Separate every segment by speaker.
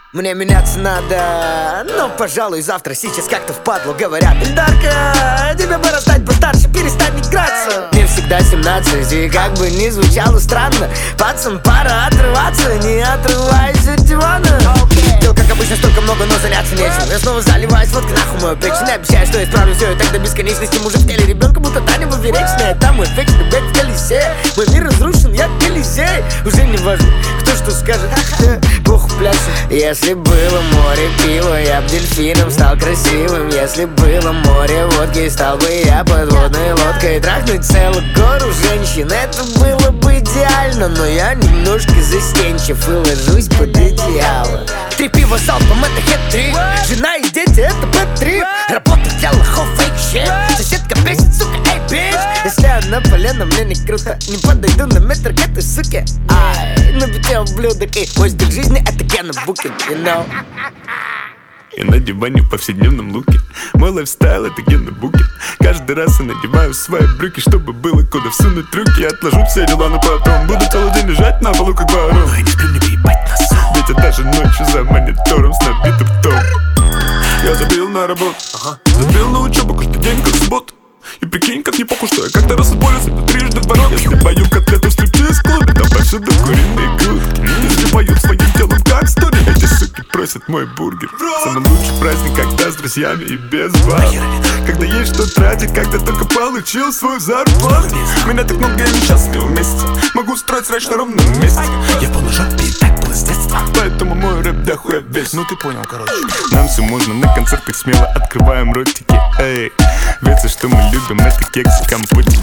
Speaker 1: Мне меняться надо, но, пожалуй, завтра, сейчас как-то впадлу. Говорят: Эльдарка, тебе пора стать постарше, перестань играться. Мне всегда 17, и как бы ни звучало странно, пацан, пора отрываться, не отрывайся от дивана. Дел, как обычно, столько много, но заняться нечем. Я снова заливаюсь водкой, нахуй мою печень. Обещаю, что исправлю все, и тогда бесконечности. Мужик в теле ребенка, будто Таня поперечная. Там мой вечный бэк в колесе. Мой мир разрушен, я Колизей. Уже не важно, кто что скажет, Бог пляшет. Если было море пива, я б дельфином стал красивым. Если было море водки, стал бы я подводной лодкой. Трахнуть целую гору женщин, это было бы идеально. Но я немножко застенчив и ложусь под одеяло. 3 пива залпом, это хет-трик. Жена и дети, это бэт-трип. Работа для лохов, фейк-щит. Соседка бесит, сука, эй, бич. Если она полена, мне не круто. Не подойду на метр к этой суке. Ай, на бите ублюдок. И мой стиль жизни, это Гена Букин, you know.
Speaker 2: И на диване в повседневном луке. Мой лайфстайл — это Гена Букин. Каждый раз я надеваю свои брюки, чтобы было куда всунуть руки. Отложу все дела на потом, буду целый день лежать на полу как ворон.
Speaker 3: Ну и не сплю, не въебать на сон.
Speaker 2: Ведь я даже ночью за монитором с набитым том. Я забил на работу, забил на учебу каждый день как субботу. И прикинь, как не похуй, что я как-то раз отболюсь, это трижды ворот. Если пою котлету в стриптиз-клубе, там повсюду куриные грудки. Если поют своим телом как стори, эти суки просят мой бургер. Самый лучший праздник, когда с друзьями и без вас. Когда есть что тратить, когда только получил свою зарплату. Меня так много, я несчастлив вместе. Могу строить срач на ровном месте.
Speaker 3: Я в полужопе и так было с детства.
Speaker 2: Поэтому мой рэп да хуя весь.
Speaker 3: Ну ты понял, короче.
Speaker 2: Нам все можно, на концертах смело открываем ротики. Эй, ведь все, что мы любим, это кексы, компотики.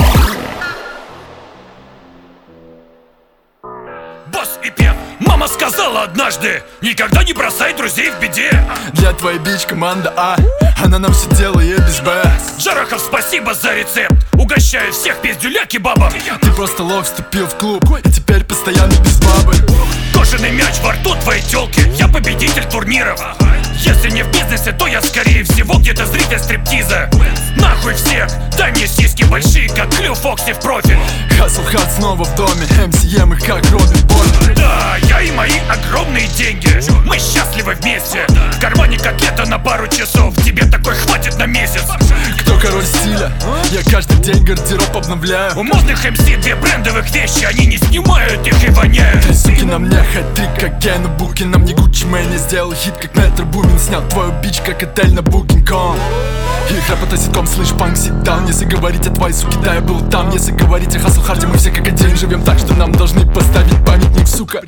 Speaker 4: Босс и Пен. Мама сказала однажды: никогда не бросай друзей в беде.
Speaker 3: Для твоей бич команда А, она нам все делает без Б.
Speaker 4: Джарахов, спасибо за рецепт. Угощаю всех пиздюля кебабом.
Speaker 3: Ты просто лох вступил в клуб, и теперь постоянно без бабы.
Speaker 4: Кожаный мяч во рту твоей тёлки. Я победитель турниров. Если не в бизнесе, то я скорее всего где-то зритель стриптиза. Нахуй всех, дай мне сиськи большие, как Клю Фокси в профиль.
Speaker 3: Хасл Хат снова в доме, МСМ их как Робин Бой.
Speaker 4: Да, я и мои огромные деньги. Мы счастливы вместе. В кармане котлета на пару часов. Тебе такой хватит на месяц.
Speaker 3: Кто король стиля? Я каждый день гардероб обновляю.
Speaker 4: У модных МС 2 брендовых вещи. Они не снимают их и воняют.
Speaker 3: 3 суки на мне, хэт-трик как Гена Букин. На мне Гуччи Мэн, я сделал хит как Метро Бумин. Снял твою бич как отель на Booking.com. Их рэп это ситком, слышь, панк, sit down. Если говорить о твоей суке, да, я был там. Если говорить о Хасл Харде, мы все как один. Живем так, что нам должны поставить памятник, сука.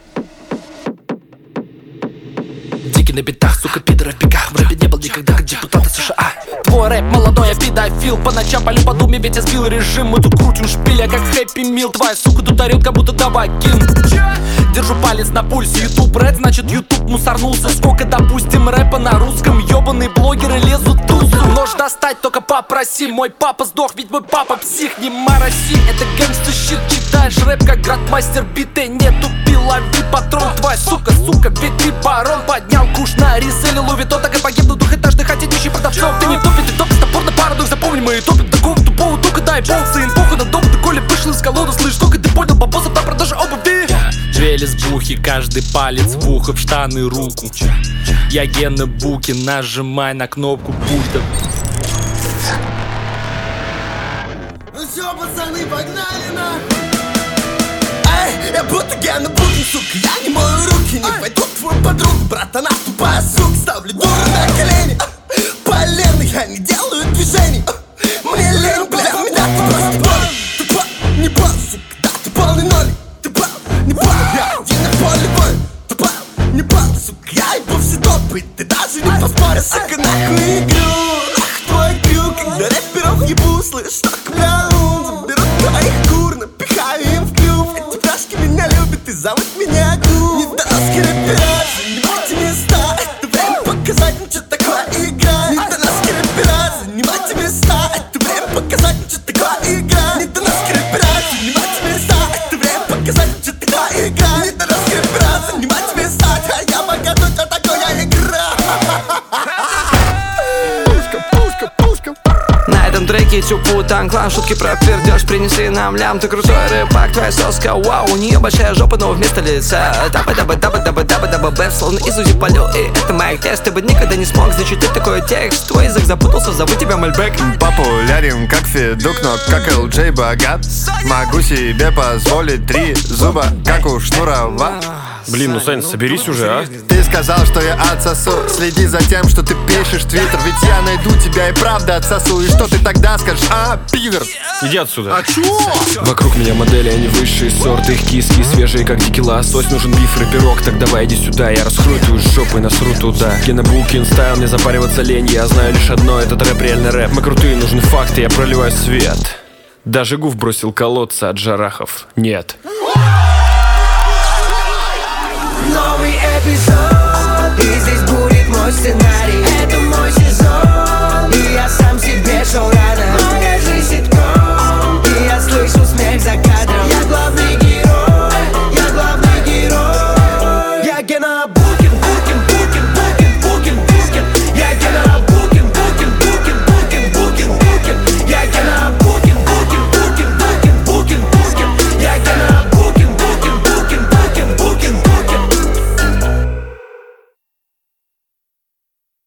Speaker 3: Дикий на битах, сука, пидора в бегах. В рэпе не был никогда как депутаты США. Твой рэп молодой, я педофил. По ночам полю по думе, ведь я сбил режим. Мы тут крутим шпиля, как Хэппи Мил. Твоя сука тут орёт, как будто Давакин. Держу палец на пульсе. Ютуб рэп, значит ютуб мусорнулся. Сколько, допустим, рэпа на русском. Ёбаные блогеры лезут в тусу. Нож достать, только попроси. Мой папа сдох, ведь мой папа псих. Не мороси, это гэнгста щит. Читаешь рэп, как градмастер биты. Не тупи, лови патрон. Твоя сука, ведь ты барон. Поднял куш на реселе Луви. То так и погибнут двухэтажных хотя продавцов. Ты не топит, ты топит, топорно парадокс. Запомни, мы топим такого тупого тука. Дай болсы, инфоха на дом. Ты коли вышел из колоды, слышь, только ты понял, бабосов на продаже обуви. Две лесбухи, каждый палец в ухо, в штаны руку. Я Гена Букин, нажимай на кнопку пульта.
Speaker 1: Ну все, пацаны, погнали на. Эй, я будто Гена Букин, сука. Я не мою руки, не пойду твою подругу. Брат, она тупая, сука. Ставлю дуру на колени. Полено, я не делаю движений. Мне лень, бля, меня ты просто болен. Ты пал, не пал, сука, да, ты полный ноль. Ты пал, не пал, я один на поле боя. Ты пал, не пал, сука, я ебу все топы. Ты даже не поспоришь, сука, нахуй игру. Ах, твой крюк, когда рэперов ебу, слышь, так, бля, заберу твоих кур, напихаю им в клюв. Эти пляшки меня любят и зовут меня Гу. Недоносски рэпера, занимайте места. Это время показать, ну что такое игра. Недоносски рэпера, занимайте места.
Speaker 5: Wu-Tang Clan, шутки про пердеж, принеси нам лям. Ты крутой рыбак, твоя соска, вау. У нее большая жопа, но вместо лица даба-даба-даба-даба-даба-даба-даба Словно из УЗИ полю, и это моя тест. Ты бы никогда не смог зачитать такой текст. Твой язык запутался, зову тебя Мальбек.
Speaker 6: Популярен как Федук, но как LJ богат. Могу себе позволить 3 зуба, как у Шнурова.
Speaker 7: Блин, ну Сань, соберись уже, а?
Speaker 6: Ты сказал, что я отсосу. Следи за тем, что ты пишешь в Твиттер. Ведь я найду тебя и правда отсосу. И что ты тогда скажешь, пидор?
Speaker 7: Иди отсюда.
Speaker 6: А чё?
Speaker 3: Вокруг меня модели, они высшие сорты. Их киски свежие, как дикий лосось. Нужен биф, рэперок, так давай иди сюда. Я раскрою твою жопу и насру туда. Гена Булкин стайл, мне запариваться лень. Я знаю лишь одно, этот рэп реальный рэп. Мы крутые, нужны факты, я проливаю свет. Даже Гуф бросил колодца от Жарахов. Нет.
Speaker 1: Новый эпизод, и здесь будет мой сценарий. Это мой сезон, и я сам себе шоураннер.